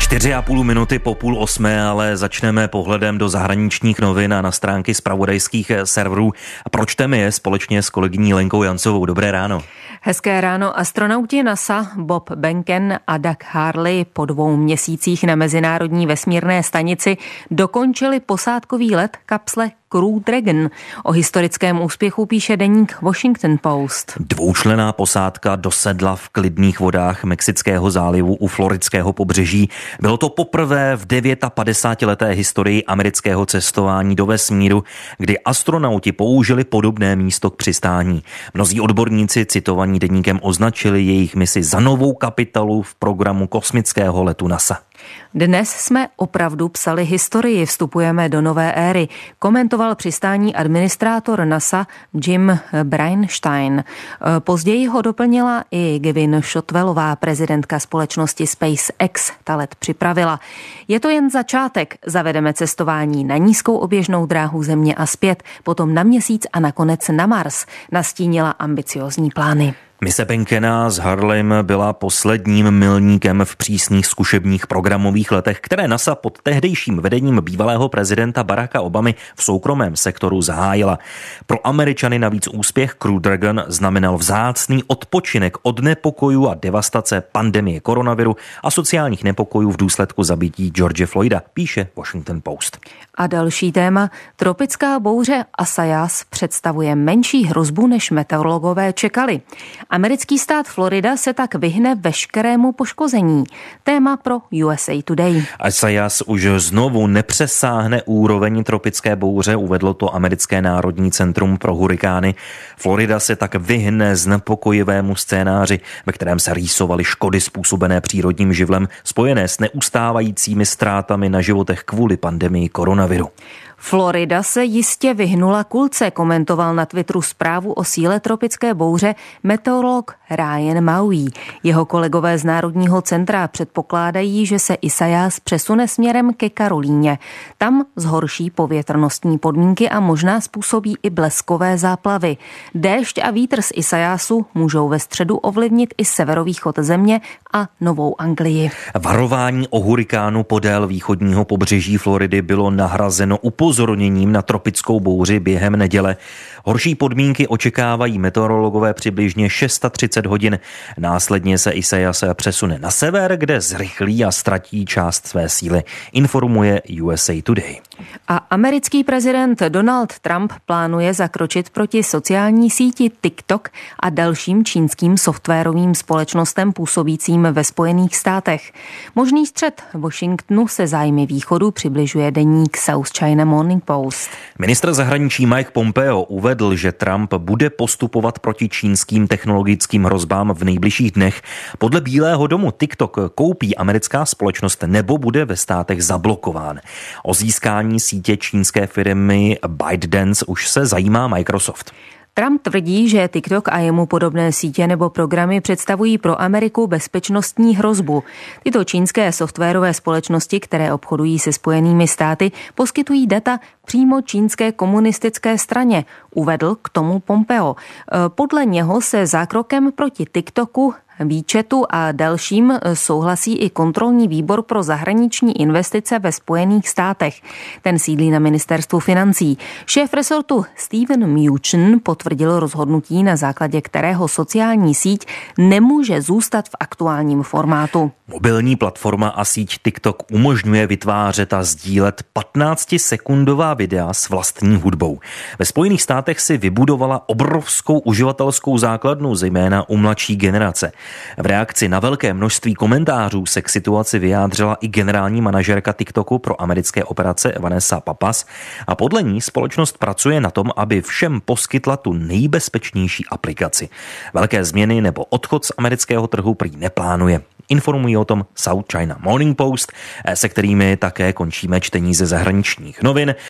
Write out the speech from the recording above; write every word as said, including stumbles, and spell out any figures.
Čtyři a půl minuty po půl osmé, ale začneme pohledem do zahraničních novin a na stránky zpravodajských serverů. A pročteme je společně s kolegyní Lenkou Jancovou. Dobré ráno. Hezké ráno. Astronauti NASA Bob Behnken a Doug Hurley po dvou měsících na mezinárodní vesmírné stanici dokončili posádkový let kapsle Crew Dragon. O historickém úspěchu píše deník Washington Post. Dvoučlenná posádka dosedla v klidných vodách Mexického zálivu u floridského pobřeží. Bylo to poprvé v padesátidevátleté historii amerického cestování do vesmíru, kdy astronauti použili podobné místo k přistání. Mnozí odborníci citovaní deníkem označili jejich misi za novou kapitolu v programu kosmického letu NASA. Dnes jsme opravdu psali historii, vstupujeme do nové éry, komentoval přistání administrátor NASA Jim Bridenstine. Později ho doplnila i Gwyneth Shotwellová, prezidentka společnosti SpaceX. Ta let připravila. Je to jen začátek. Zavedeme cestování na nízkou oběžnou dráhu Země a zpět, potom na Měsíc a nakonec na Mars. Nastínila ambiciózní plány. Mise Behnkena s Hurleym byla posledním milníkem v přísných zkušebních programových letech, které NASA pod tehdejším vedením bývalého prezidenta Baracka Obamy v soukromém sektoru zahájila. Pro Američany navíc úspěch Crew Dragon znamenal vzácný odpočinek od nepokojů a devastace pandemie koronaviru a sociálních nepokojů v důsledku zabití George Floyda, píše Washington Post. A další téma. Tropická bouře Isaias představuje menší hrozbu, než meteorologové čekali. Americký stát Florida se tak vyhne veškerému poškození. Téma pro U S A Today. Isaias už znovu nepřesáhne úroveň tropické bouře, uvedlo to Americké národní centrum pro hurikány. Florida se tak vyhne znepokojivému scénáři, ve kterém se rýsovaly škody způsobené přírodním živlem, spojené s neustávajícími ztrátami na životech kvůli pandemii koronaviru. Florida se jistě vyhnula kulce, komentoval na Twitteru zprávu o síle tropické bouře meteorolog Ryan Maui. Jeho kolegové z Národního centra předpokládají, že se Isaias přesune směrem ke Karolíně. Tam zhorší povětrnostní podmínky a možná způsobí i bleskové záplavy. Déšť a vítr z Isaiasu můžou ve středu ovlivnit i severovýchod země a Novou Anglii. Varování o hurikánu podél východního pobřeží Floridy bylo nahrazeno upozorněním na tropickou bouři během neděle. Horší podmínky očekávají meteorologové přibližně třicet šest hodin. Následně se Isaias přesune na sever, kde zrychlí a ztratí část své síly, informuje U S A Today. A americký prezident Donald Trump plánuje zakročit proti sociální síti TikTok a dalším čínským softwarovým společnostem působícím ve Spojených státech. Možný střet Washingtonu se zájmy východu přibližuje deník South China Morning Post. Ministr zahraničí Mike Pompeo uvedl, že Trump bude postupovat proti čínským technologickým hrozbám v nejbližších dnech. Podle Bílého domu TikTok koupí americká společnost nebo bude ve státech zablokován. O získání sítě čínské firmy ByteDance už se zajímá Microsoft. Trump tvrdí, že TikTok a jemu podobné sítě nebo programy představují pro Ameriku bezpečnostní hrozbu. Tyto čínské softwarové společnosti, které obchodují se Spojenými státy, poskytují data přímo čínské komunistické straně, uvedl k tomu Pompeo. Podle něho se zákrokem proti TikToku, výčetu a dalším souhlasí i kontrolní výbor pro zahraniční investice ve Spojených státech. Ten sídlí na ministerstvu financí. Šéf resortu Steven Mnuchin potvrdil rozhodnutí, na základě kterého sociální síť nemůže zůstat v aktuálním formátu. Mobilní platforma a síť TikTok umožňuje vytvářet a sdílet patnáctisekundová videa s vlastní hudbou. Ve Spojených státech si vybudovala obrovskou uživatelskou základnu, zejména u mladší generace. V reakci na velké množství komentářů se k situaci vyjádřila i generální manažerka TikToku pro americké operace Vanessa Pappas a podle ní společnost pracuje na tom, aby všem poskytla tu nejbezpečnější aplikaci. Velké změny nebo odchod z amerického trhu prý neplánuje. Informují o tom South China Morning Post, se kterými také končíme čtení ze zahraničních novin.